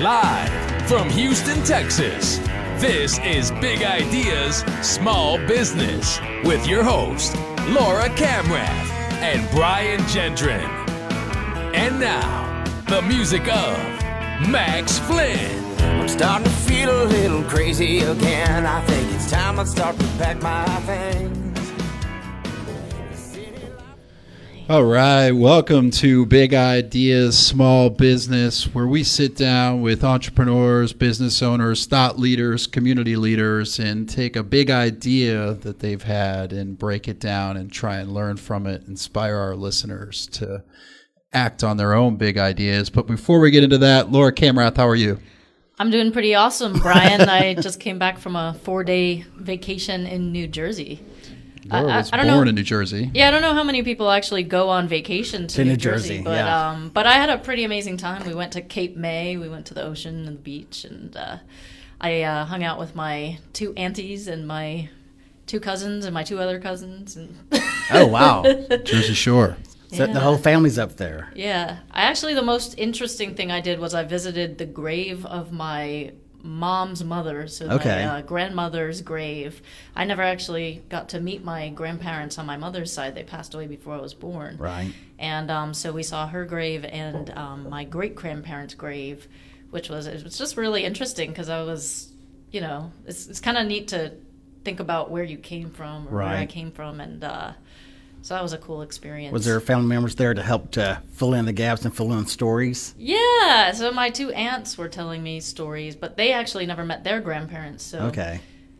Live from Houston, Texas, this is Big Ideas, Small Business with your host, Laura Camrath and Brian Gendron. And now, the music of Max Flynn. I'm starting to feel a little crazy again. I think it's time I start to pack my things. All right, welcome to Big Ideas, Small Business, where we sit down with entrepreneurs, business owners, thought leaders, community leaders, and take a big idea that they've had and break it down and try and learn from it, inspire our listeners to act on their own big ideas. But before we get into that, Laura Camrath, how are you? I'm doing pretty awesome, Brian. I just came back from a 4-day vacation in New Jersey. Laura was born in New Jersey. Yeah, I don't know how many people actually go on vacation to New Jersey, but yeah. But I had a pretty amazing time. We went to Cape May. We went to the ocean and the beach, and I hung out with my 2 aunties and my 2 cousins and my 2 other cousins. And Oh, wow. Jersey Shore. So the whole family's up there. Yeah. The most interesting thing I did was I visited the grave of my mom's mother, so my grandmother's grave. I never actually got to meet my grandparents on my mother's side. They passed away before I was born. Right. And so we saw her grave and my great-grandparents' grave, it was just really interesting because I was, it's kind of neat to think about where you came from or where I came from, and so that was a cool experience. Was there family members there to help to fill in the gaps and fill in stories? Yeah. So my 2 aunts were telling me stories, but they actually never met their grandparents. So, okay.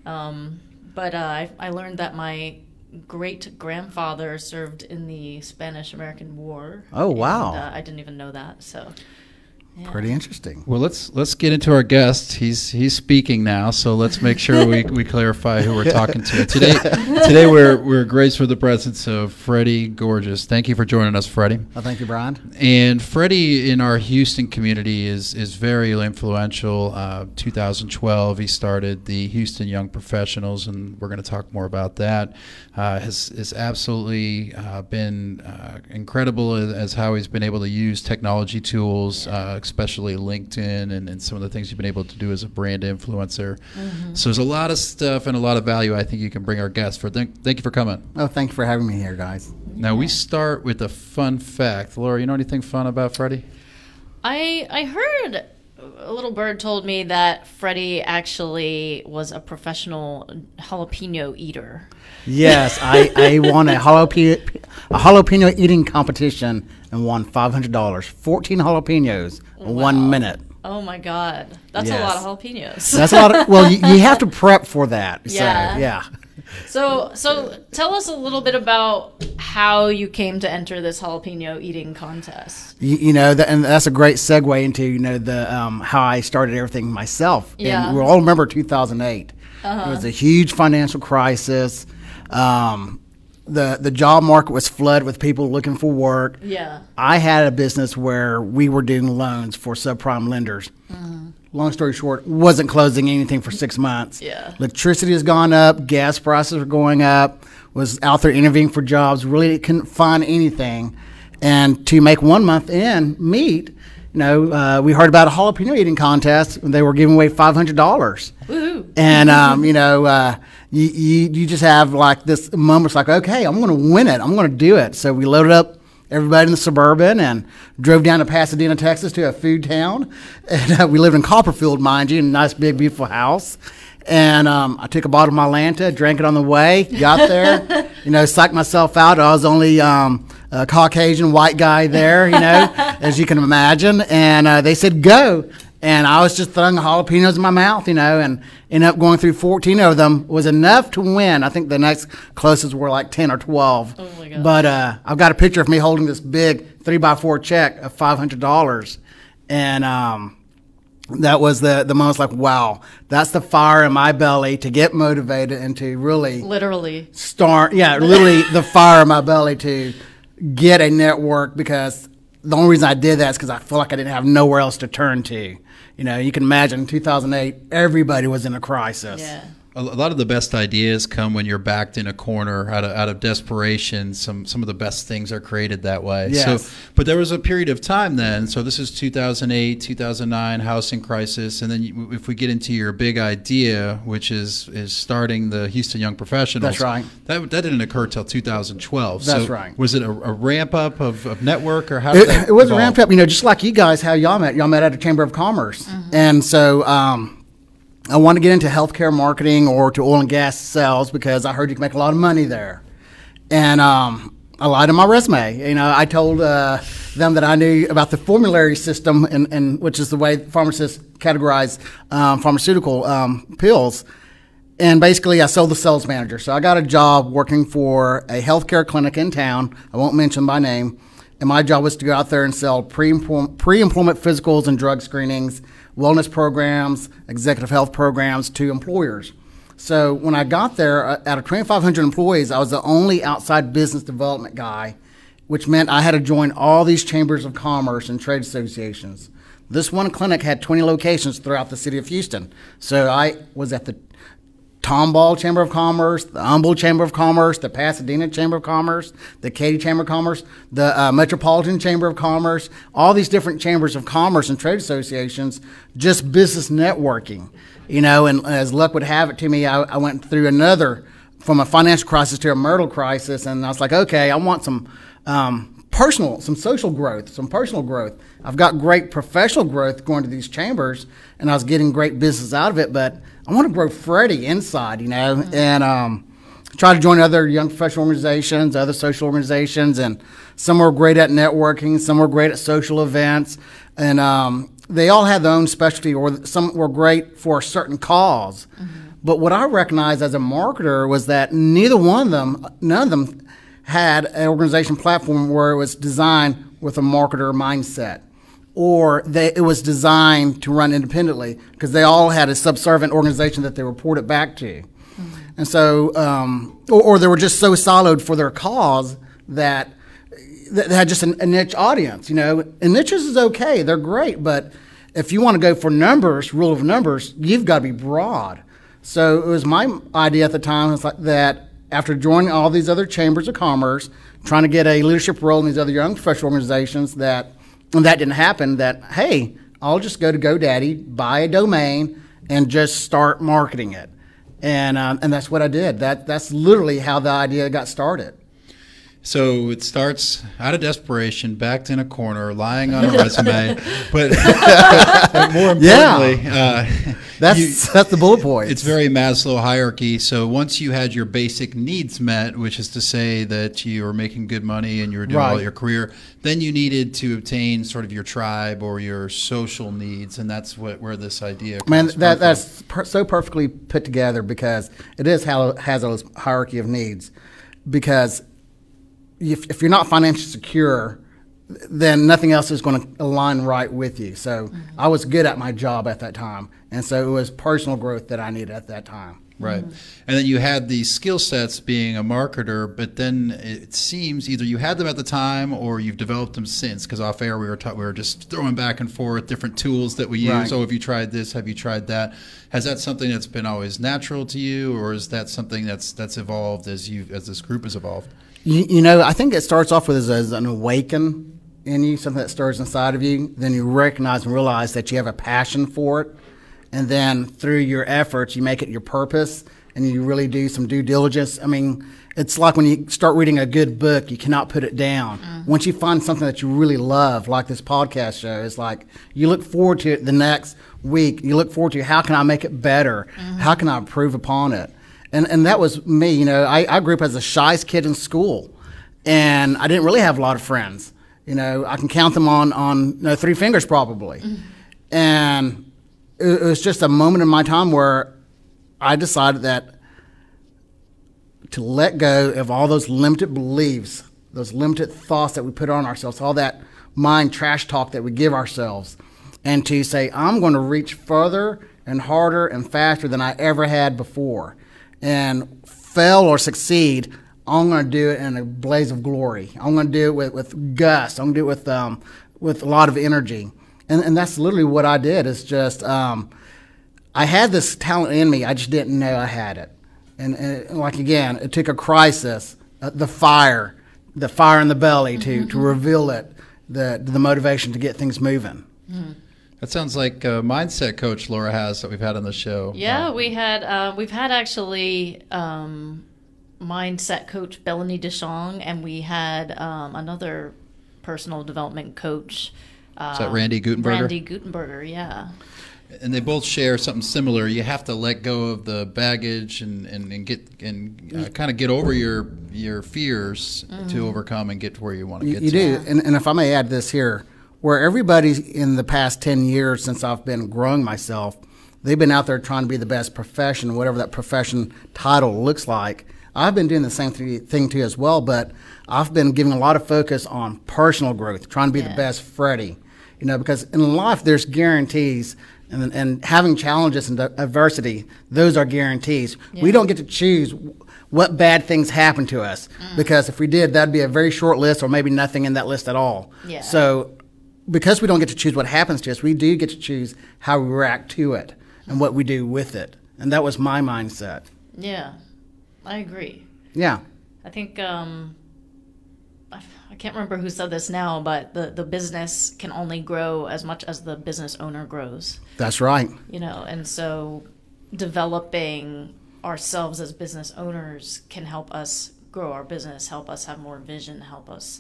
But I learned that my great-grandfather served in the Spanish-American War. Oh, wow. And, I didn't even know that. So. Yeah. Pretty interesting. Well, let's get into our guest. He's speaking now, so let's make sure we clarify who we're talking to today. We're graced with the presence of Freddie Gorges. Thank you for joining us, Freddie. Well, thank you, Brian. And Freddie in our Houston community is very influential. 2012, he started the Houston Young Professionals, and we're going to talk more about that. Has absolutely been incredible as how he's been able to use technology tools. Especially LinkedIn and some of the things you've been able to do as a brand influencer. Mm-hmm. So there's a lot of stuff and a lot of value I think you can bring our guests for. Thank you for coming. Oh, thank you for having me here, guys. Now we start with a fun fact. Laura, you know anything fun about Freddie? I heard a little bird told me that Freddie actually was a professional jalapeno eater. Yes, I won a jalapeno eating competition and won $500. 14 jalapenos in 1 minute. Oh my God, that's a lot of jalapenos. That's a lot. Well, you have to prep for that. Yeah. So, yeah. So tell us a little bit about how you came to enter this jalapeno eating contest. And that's a great segue into the how I started everything myself. Yeah. And we all remember 2008. It was a huge financial crisis. The job market was flooded with people looking for work. Yeah. I had a business where we were doing loans for subprime lenders. Mm-hmm. Long story short, wasn't closing anything for 6 months. Yeah. Electricity has gone up, gas prices are going up, was out there interviewing for jobs, really couldn't find anything. And to make 1 month in meet, we heard about a jalapeno eating contest, and they were giving away $500. Woohoo. And, you just have like this moment, it's like, okay, I'm going to win it. I'm going to do it. So we loaded up everybody in the Suburban and drove down to Pasadena, Texas to a food town. And we lived in Copperfield, mind you, in a nice, big, beautiful house. And I took a bottle of Mylanta, drank it on the way, got there, psyched myself out. I was only a Caucasian white guy there, as you can imagine. And they said, go. And I was just throwing jalapenos in my mouth, and ended up going through 14 of them. Was enough to win. I think the next closest were like 10 or 12. Oh, my God. But I've got a picture of me holding this big 3x4 check of $500. And that was the moment, like, wow, that's the fire in my belly to get motivated and to really literally the fire in my belly to get a network, because the only reason I did that is because I feel like I didn't have nowhere else to turn to. You can imagine in 2008, everybody was in a crisis. Yeah. a lot of the best ideas come when you're backed in a corner out of desperation. Some of the best things are created that way. Yes. So, but there was a period of time then. So this is 2008, 2009, housing crisis, and then if we get into your big idea, which is starting the Houston Young Professionals. That's right. That didn't occur till 2012. That's so right. Was it a ramp up of network, or how did that It was a evolve? ramp up, just like you guys, how y'all met. Y'all met at a Chamber of Commerce. And so I wanted to get into healthcare marketing or to oil and gas sales because I heard you can make a lot of money there. And I lied on my resume. I told them that I knew about the formulary system, and which is the way pharmacists categorize pharmaceutical pills. And basically, I sold the sales manager. So I got a job working for a healthcare clinic in town. I won't mention by name. And my job was to go out there and sell pre-employment physicals and drug screenings, wellness programs, executive health programs to employers. So when I got there, out of 2,500 employees, I was the only outside business development guy, which meant I had to join all these chambers of commerce and trade associations. This one clinic had 20 locations throughout the city of Houston. So I was at the Tomball Chamber of Commerce, the Humboldt Chamber of Commerce, the Pasadena Chamber of Commerce, the Katy Chamber of Commerce, the Metropolitan Chamber of Commerce, all these different chambers of commerce and trade associations, just business networking. And as luck would have it to me, I went through from a financial crisis to a marital crisis, and I was like, okay, I want some social growth, some personal growth. I've got great professional growth going to these chambers, and I was getting great business out of it, but I want to grow Freddie inside, and try to join other young professional organizations, other social organizations, and some were great at networking, some were great at social events, and they all had their own specialty, or some were great for a certain cause. But what I recognized as a marketer was that none of them had an organization platform where it was designed with a marketer mindset, or it was designed to run independently, because they all had a subservient organization that they reported back to. And so, or they were just so siloed for their cause that they had just a niche audience, And niches is okay, they're great, but if you want to go for numbers, rule of numbers, you've got to be broad. So it was my idea at the time, it's like that after joining all these other chambers of commerce, trying to get a leadership role in these other young professional organizations, and that didn't happen, that, hey, I'll just go to GoDaddy, buy a domain, and just start marketing it. And that's what I did. That's literally how the idea got started. So it starts out of desperation, backed in a corner, lying on a resume. But more importantly, that's the bullet point. It's very Maslow hierarchy. So once you had your basic needs met, which is to say that you were making good money and you were doing all your career, then you needed to obtain sort of your tribe or your social needs, and that's where this idea comes from. That's so perfectly put together, because it is how it has a hierarchy of needs. Because if you're not financially secure, then nothing else is going to align right with you. So I was good at my job at that time, and so it was personal growth that I needed at that time. Right. And then you had these skill sets being a marketer, but then it seems either you had them at the time or you've developed them since, because off air we were just throwing back and forth different tools that we use. Right. Oh, have you tried this? Have you tried that? Has that something that's been always natural to you, or is that something that's evolved as this group has evolved? I think it starts off with as an awaken in you, something that stirs inside of you. Then you recognize and realize that you have a passion for it. And then through your efforts, you make it your purpose, and you really do some due diligence. I mean, it's like when you start reading a good book, you cannot put it down. Once you find something that you really love, like this podcast show, it's like you look forward to it the next week. You look forward to how can I make it better? How can I improve upon it? And that was me. I grew up as the shyest kid in school, and I didn't really have a lot of friends. I can count them on 3 fingers probably. And it was just a moment in my time where I decided that to let go of all those limited beliefs, those limited thoughts that we put on ourselves, all that mind trash talk that we give ourselves, and to say, I'm going to reach further and harder and faster than I ever had before. And fail or succeed, I'm going to do it in a blaze of glory. I'm going to do it with gust. I'm going to do it with a lot of energy. And that's literally what I did. It's just I had this talent in me. I just didn't know I had it. And like, again, it took a crisis, the fire in the belly to reveal it, the motivation to get things moving. That sounds like a mindset coach Laura has that we've had on the show. Yeah, we've had actually mindset coach Bellany DeShong, and we had another personal development coach. Is that Randy Gutenberger? Randy Gutenberger, yeah. And they both share something similar. You have to let go of the baggage and kind of get over your fears to overcome and get to where you want to get to. You do. And if I may add this here, where everybody in the past 10 years since I've been growing myself, they've been out there trying to be the best profession, whatever that profession title looks like. I've been doing the same thing too as well, but I've been giving a lot of focus on personal growth, trying to be the best Freddie. Because in life there's guarantees, and having challenges and adversity, those are guarantees. We don't get to choose what bad things happen to us, because if we did, that'd be a very short list or maybe nothing in that list at all. Yeah. So because we don't get to choose what happens to us, we do get to choose how we react to it and what we do with it. And that was my mindset. Yeah, I agree. Yeah. I think I can't remember who said this now, but the business can only grow as much as the business owner grows. That's right. And so developing ourselves as business owners can help us grow our business, help us have more vision, help us,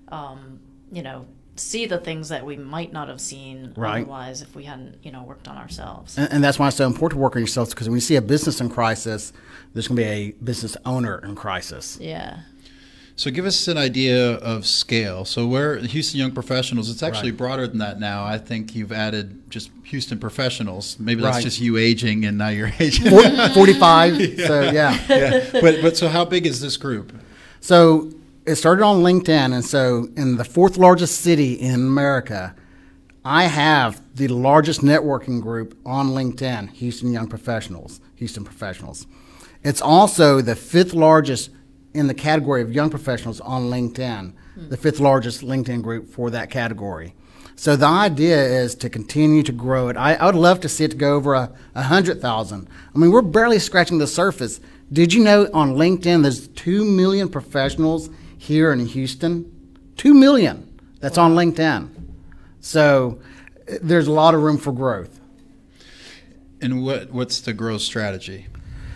see the things that we might not have seen otherwise if we hadn't, worked on ourselves. And that's why it's so important to work on yourself, because when you see a business in crisis, there's going to be a business owner in crisis. Yeah. So give us an idea of scale. So where Houston Young Professionals, it's actually broader than that now. I think you've added just Houston Professionals. Maybe that's just you aging and now you're aging. 45, so yeah. But so how big is this group? So it started on LinkedIn, and so in the fourth largest city in America, I have the largest networking group on LinkedIn, Houston Young Professionals, Houston Professionals. It's also the fifth largest in the category of young professionals on LinkedIn, the fifth largest LinkedIn group for that category. So the idea is to continue to grow it. I would love to see it to go over 100,000. I mean, we're barely scratching the surface. Did you know on LinkedIn there's 2 million professionals here in Houston? 2 million that's on LinkedIn. So there's a lot of room for growth. And what's the growth strategy?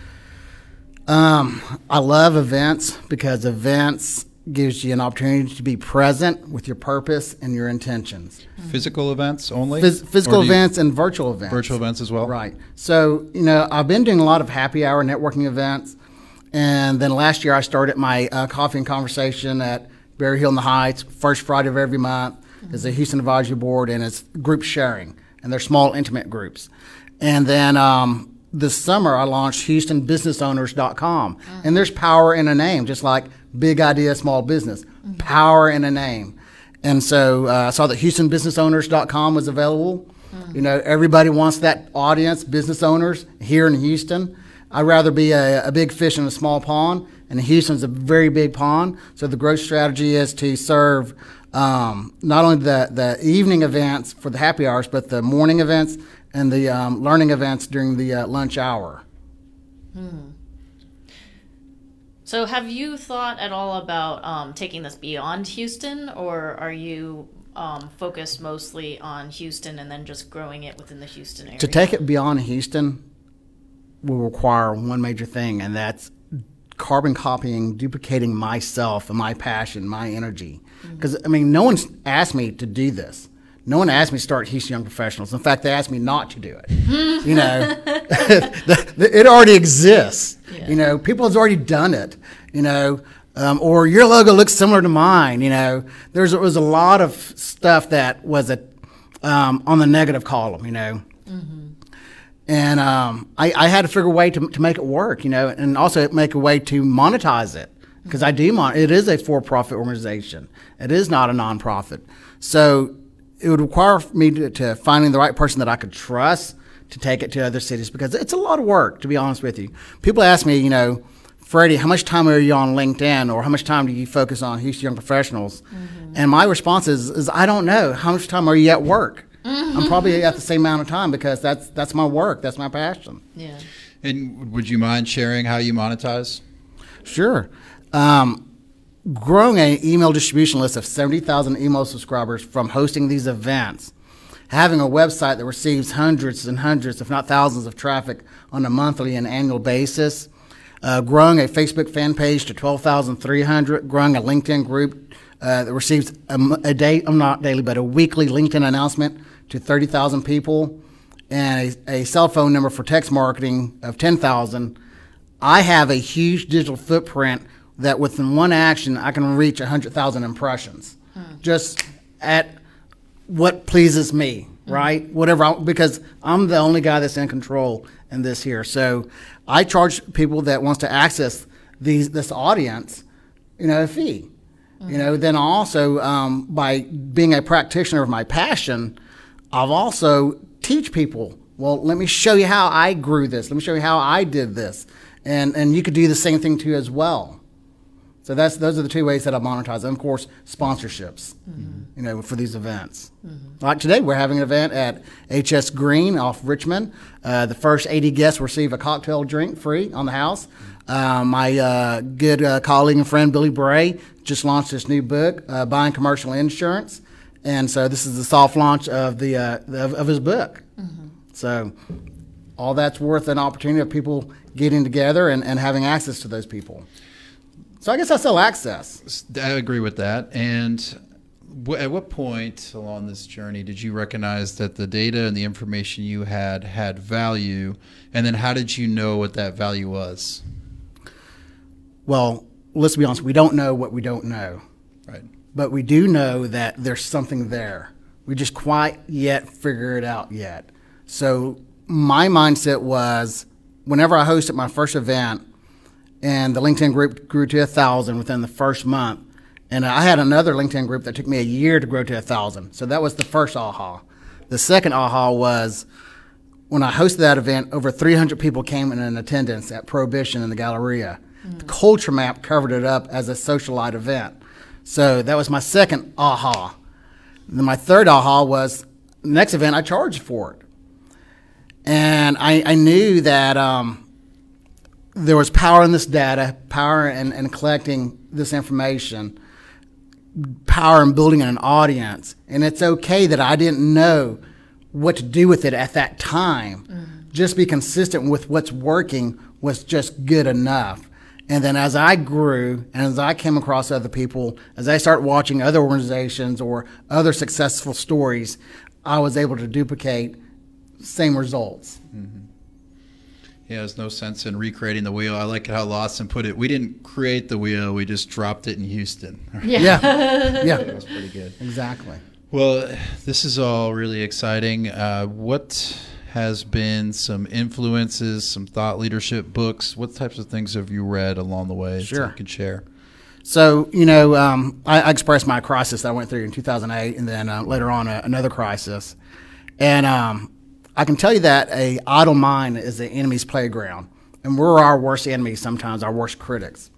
I love events, because events gives you an opportunity to be present with your purpose and your intentions. Physical events only? Physical events and virtual events. Virtual events as well? Right. So, I've been doing a lot of happy hour networking events. And then last year I started my coffee and conversation at Berry Hill in the Heights, first Friday of every month. It's a Houston Advisory Board, and it's group sharing. And they're small, intimate groups. And then this summer I launched HoustonBusinessOwners.com. And there's power in a name, just like big idea, small business. Power in a name. And so I saw that HoustonBusinessOwners.com was available. Everybody wants that audience, business owners here in Houston. I'd rather be a big fish in a small pond, and Houston's a very big pond. So the growth strategy is to serve not only the evening events for the happy hours, but the morning events and the learning events during the lunch hour. So have you thought at all about taking this beyond Houston, or are you focused mostly on Houston and then just growing it within the Houston area? To take it beyond Houston will require one major thing, and that's carbon copying, duplicating myself and my passion, my energy. Because, no one's asked me to do this. No one asked me to start Houston Young Professionals. In fact, they asked me not to do it. It already exists. Yeah. People have already done it. Or your logo looks similar to mine. There was a lot of stuff that was on the negative column. And I had to figure a way to make it work. And also make a way to monetize it, because I do. It is a for-profit organization. It is not a nonprofit. So it would require me to finding the right person that I could trust to take it to other cities, because it's a lot of work, to be honest with you. People ask me, Freddie, how much time are you on LinkedIn, or how much time do you focus on Houston Young Professionals? And my response is I don't know. How much time are you at work? I'm probably at the same amount of time because that's my work. That's my passion. Yeah. And would you mind sharing how you monetize? Sure. Growing an email distribution list of 70,000 email subscribers from hosting these events, having a website that receives hundreds and hundreds, if not thousands, of traffic on a monthly and annual basis, growing a Facebook fan page to 12,300, growing a LinkedIn group that receives a weekly LinkedIn announcement to 30,000 people, and a cell phone number for text marketing of 10,000. I have a huge digital footprint that within one action I can reach 100,000 impressions, just at what pleases me, right? Whatever, because I'm the only guy that's in control in this here. So I charge people that wants to access this audience, a fee. Then also by being a practitioner of my passion, I've also teach people. Well, let me show you how I grew this. Let me show you how I did this, and you could do the same thing too as well. So those are the two ways that I monetize. And of course, sponsorships, for these events. Like today, we're having an event at HS Green off Richmond. The first 80 guests receive a cocktail drink free on the house. My good colleague and friend Billy Bray just launched this new book, Buying Commercial Insurance, and so this is the soft launch of of his book. So all that's worth an opportunity of people getting together and having access to those people. So I guess I sell access. I agree with that. And at what point along this journey did you recognize that the data and the information you had value? And then how did you know what that value was? Well, let's be honest. We don't know what we don't know. Right. But we do know that there's something there. We just quite yet figure it out yet. So my mindset was whenever I hosted my first event, and the LinkedIn group grew to 1,000 within the first month. And I had another LinkedIn group that took me a year to grow to 1,000. So that was the first aha. The second aha was when I hosted that event, over 300 people came in attendance at Prohibition in the Galleria. The culture map covered it up as a socialite event. So that was my second aha. And then my third aha was the next event I charged for it. And I knew that there was power in this data, power in collecting this information, power in building an audience. And it's okay that I didn't know what to do with it at that time. Just be consistent with what's working was just good enough. And then as I grew and as I came across other people, as I started watching other organizations or other successful stories, I was able to duplicate same results. Yeah, there's no sense in recreating the wheel. I like how Lawson put it. We didn't create the wheel. We just dropped it in Houston. Yeah. That was pretty good. Exactly. Well, this is all really exciting. What has been some influences, some thought leadership books? What types of things have you read along the way that you could share? So, I expressed my crisis that I went through in 2008 and then later on another crisis. And I can tell you that a idle mind is the enemy's playground. And we're our worst enemies sometimes, our worst critics.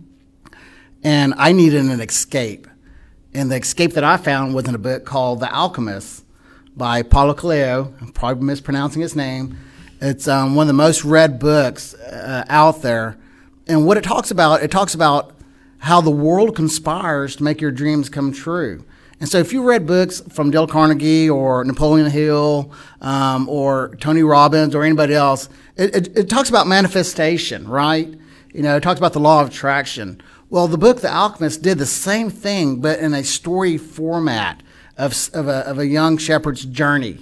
And I needed an escape. And the escape that I found was in a book called The Alchemist by Paulo Coelho. I'm probably mispronouncing his name. It's one of the most read books out there. And what it talks about how the world conspires to make your dreams come true. And so if you read books from Dale Carnegie or Napoleon Hill or Tony Robbins or anybody else, it talks about manifestation, right? It talks about the law of attraction. Well, the book The Alchemist did the same thing, but in a story format of a young shepherd's journey,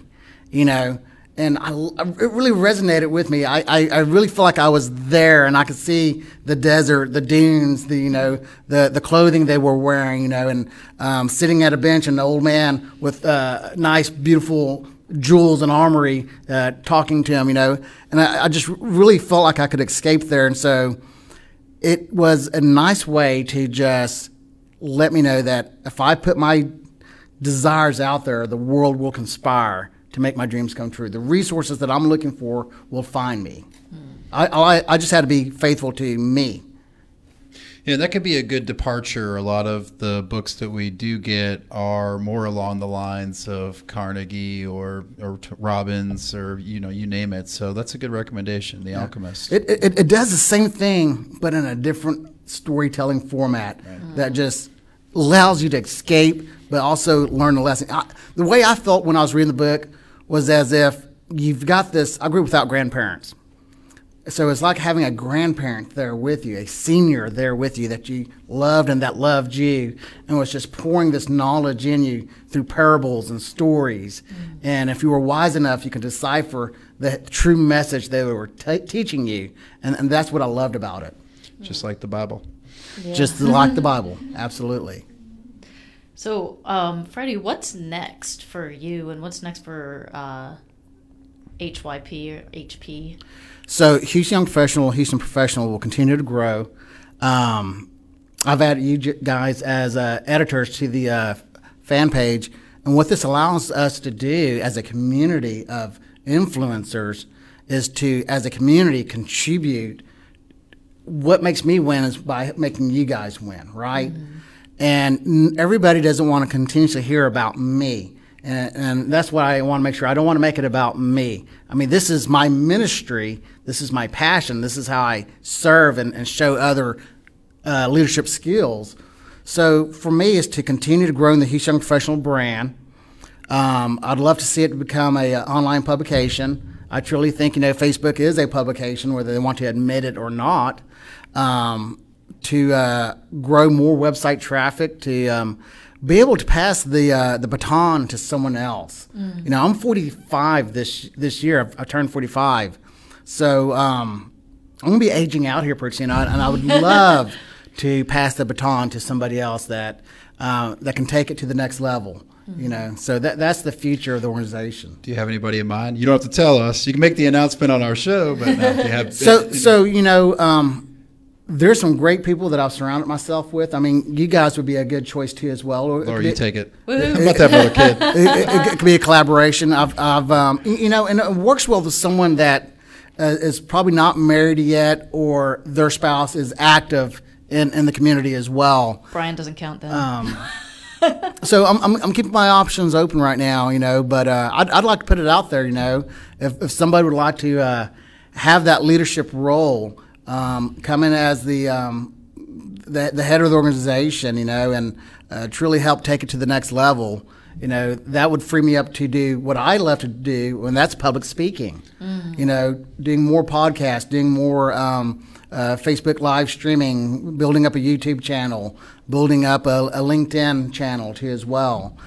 And it really resonated with me. I really feel like I was there, and I could see the desert, the dunes, the clothing they were wearing, and sitting at a bench, and the old man with nice, beautiful jewels and armory talking to him, And I just really felt like I could escape there, and so it was a nice way to just let me know that if I put my desires out there, the world will conspire to make my dreams come true. The resources that I'm looking for will find me. I just had to be faithful to me. Yeah, that could be a good departure. A lot of the books that we do get are more along the lines of Carnegie or Robbins or, you name it. So that's a good recommendation, The Alchemist. It does the same thing, but in a different storytelling format that just allows you to escape, but also learn a lesson. The way I felt when I was reading the book was as if you've got this. I grew up without grandparents. So it's like having a grandparent there with you, a senior there with you that you loved and that loved you and was just pouring this knowledge in you through parables and stories. And if you were wise enough, you could decipher the true message they were teaching you. And that's what I loved about it. Just like the Bible. Yeah. Just like the Bible. Absolutely. So, Freddie, what's next for you and what's next for HYP or HP? So Houston Young Professional will continue to grow. I've added you guys as editors to the fan page. And what this allows us to do as a community of influencers is to, as a community, contribute. What makes me win is by making you guys win, right? And everybody doesn't want to continuously hear about me. And that's what I want to make sure. I don't want to make it about me. I mean, this is my ministry. This is my passion. This is how I serve and show other leadership skills. So for me, is to continue to grow in the Houston Young Professional brand. I'd love to see it become an online publication. I truly think, Facebook is a publication, whether they want to admit it or not. To grow more website traffic, to be able to pass the baton to someone else. I'm 45 this year. I turned 45, so I'm gonna be aging out here pretty soon, and I would love to pass the baton to somebody else that can take it to the next level. So that's the future of the organization. Do you have anybody in mind? You don't have to tell us. You can make the announcement on our show, but if you have there's some great people that I've surrounded myself with. I mean, you guys would be a good choice too as well. Laura, you take it. Woo-hoo. I'm about to have another kid. It could be a collaboration. I've and it works well with someone that is probably not married yet, or their spouse is active in the community as well. Brian doesn't count then. So I'm keeping my options open right now, but I'd like to put it out there, if somebody would like to have that leadership role. Come in as the head of the organization, and truly help take it to the next level. That would free me up to do what I love to do, and that's public speaking. Doing more podcasts, doing more Facebook live streaming, building up a YouTube channel, building up a LinkedIn channel too as well.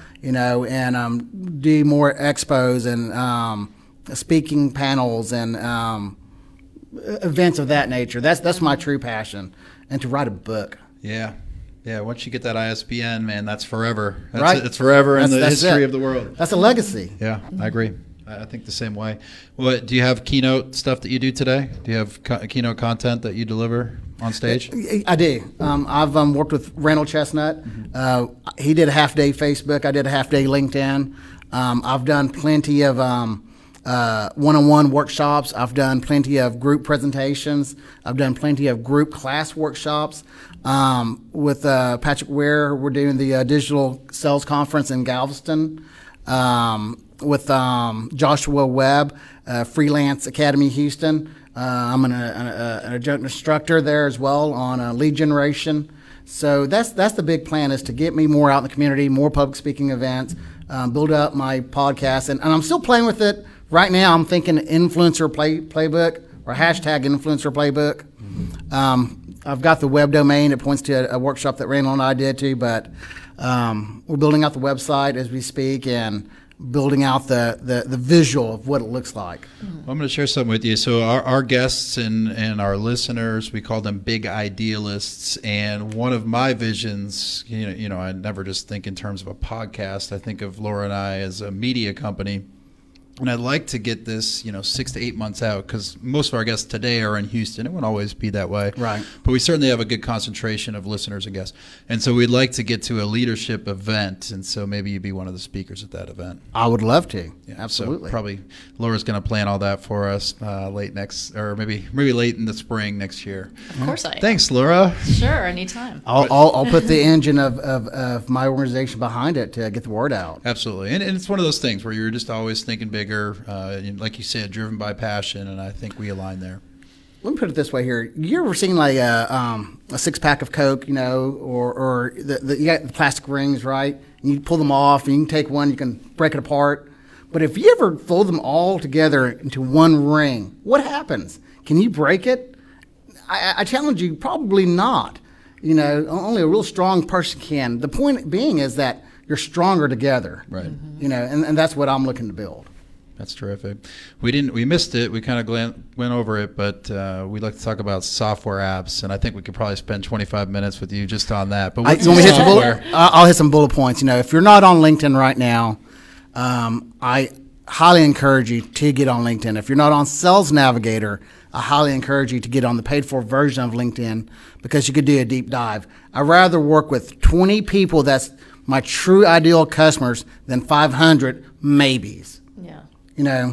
And do more expos and speaking panels and events of that nature. That's my true passion, and to write a book. Yeah. Once you get that ISBN, man, that's forever. Right? It's forever in the That's history it. of the world. That's a legacy. Yeah, I agree. I think the same way. Well, do you have keynote stuff that you do today? Do you have keynote content that you deliver on stage? I do. I've worked with Randall Chestnut. He did a half-day Facebook. I did a half-day LinkedIn. I've done plenty of one-on-one workshops. I've done plenty of group presentations. I've done plenty of group class workshops. With Patrick Ware, we're doing the digital sales conference in Galveston. With Joshua Webb, Freelance Academy Houston. I'm an adjunct instructor there as well on lead generation. So that's the big plan, is to get me more out in the community, more public speaking events, build up my podcast. And I'm still playing with it. Right now, I'm thinking influencer playbook or hashtag influencer playbook. I've got the web domain. It points to a workshop that Randall and I did too, but we're building out the website as we speak and building out the visual of what it looks like. Well, I'm going to share something with you. So our guests and our listeners, we call them big idealists. And one of my visions, I never just think in terms of a podcast. I think of Laura and I as a media company. And I'd like to get this, 6 to 8 months out, because most of our guests today are in Houston. It won't always be that way. Right. But we certainly have a good concentration of listeners and guests. And so we'd like to get to a leadership event. And so maybe you'd be one of the speakers at that event. I would love to. Yeah, Absolutely. So probably Laura's going to plan all that for us maybe late in the spring next year. Of course I am. Thanks, Laura. Sure, anytime. I'll put the engine of my organization behind it to get the word out. Absolutely. And it's one of those things where you're just always thinking bigger, like you said, driven by passion, and I think we align there. Let me put it this way here. You ever seen like a 6-pack of Coke, or you got the plastic rings, right? And you pull them off, and you can take one, you can break it apart. But if you ever fold them all together into one ring, what happens? Can you break it? I challenge you, probably not. Only a real strong person can. The point being is that you're stronger together. Right. And that's what I'm looking to build. That's terrific. We missed it. We kind of went over it, but we'd like to talk about software apps, and I think we could probably spend 25 minutes with you just on that. But what's software? I'll hit some bullet points. If you're not on LinkedIn right now, I highly encourage you to get on LinkedIn. If you're not on Sales Navigator, I highly encourage you to get on the paid-for version of LinkedIn, because you could do a deep dive. I'd rather work with 20 people that's my true ideal customers than 500 maybes. Yeah.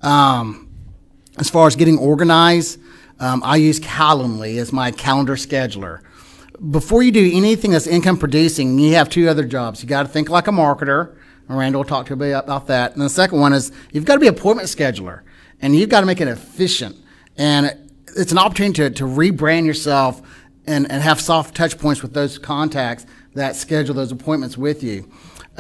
As far as getting organized, I use Calendly as my calendar scheduler. Before you do anything that's income producing, you have 2 other jobs. You got to think like a marketer. Miranda will talk to you about that. And the second one is you've got to be an appointment scheduler, and you've got to make it efficient. And it's an opportunity to rebrand yourself and have soft touch points with those contacts that schedule those appointments with you.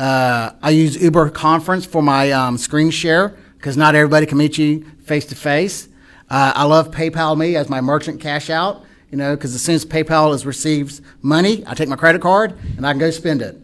I use Uber Conference for my screen share, because not everybody can meet you face to face. I love PayPal Me as my merchant cash out, because as soon as PayPal receives money, I take my credit card and I can go spend it.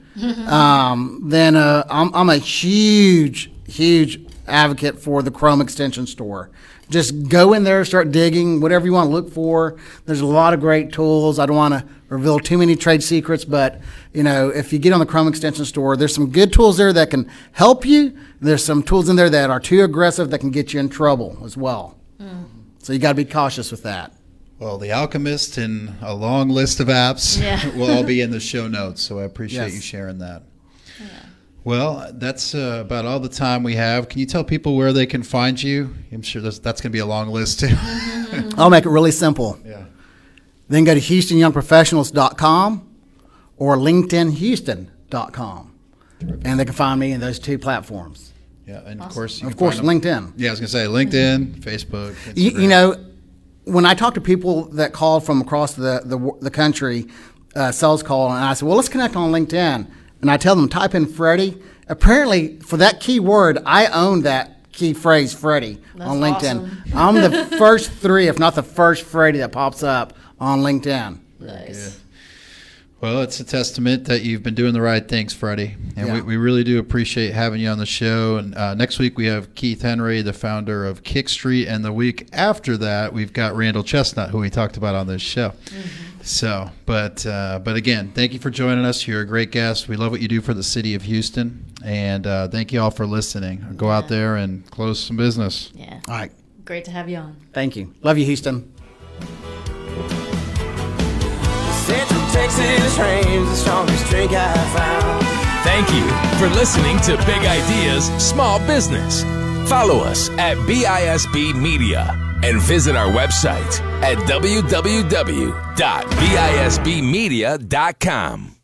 Then I'm a huge advocate for the Chrome extension store. Just go in there, start digging, whatever you want to look for. There's a lot of great tools. I don't want to reveal too many trade secrets, but if you get on the Chrome extension store, there's some good tools there that can help you. There's some tools in there that are too aggressive that can get you in trouble as well. So you got to be cautious with that. Well, The Alchemist and a long list of apps will all be in the show notes, so I appreciate you sharing that. Yeah. Well, that's about all the time we have. Can you tell people where they can find you? I'm sure that's going to be a long list, too. I'll make it really simple. Yeah. Then go to HoustonYoungProfessionals.com or LinkedInHouston.com. And they can find me in those 2 platforms. Yeah, and of course, LinkedIn. Yeah, I was going to say LinkedIn, Facebook, Instagram. When I talk to people that call from across the country, sales call, and I say, well, let's connect on LinkedIn. And I tell them, type in Freddie. Apparently, for that key word, I own that key phrase, Freddie, on LinkedIn. Awesome. I'm the first 3, if not the first Freddie that pops up on LinkedIn. Nice. Well, it's a testament that you've been doing the right things, Freddie. And we really do appreciate having you on the show. And next week we have Keith Henry, the founder of Kick Street. And the week after that, we've got Randall Chestnut, who we talked about on this show. So, but again, thank you for joining us. You're a great guest. We love what you do for the city of Houston. And thank you all for listening. Go out there and close some business. Yeah. All right. Great to have you on. Thank you. Love you, Houston. Central Texas reigns the strongest drink I found. Thank you for listening to Big Ideas Small Business. Follow us at BISB Media and visit our website at www.bisbmedia.com.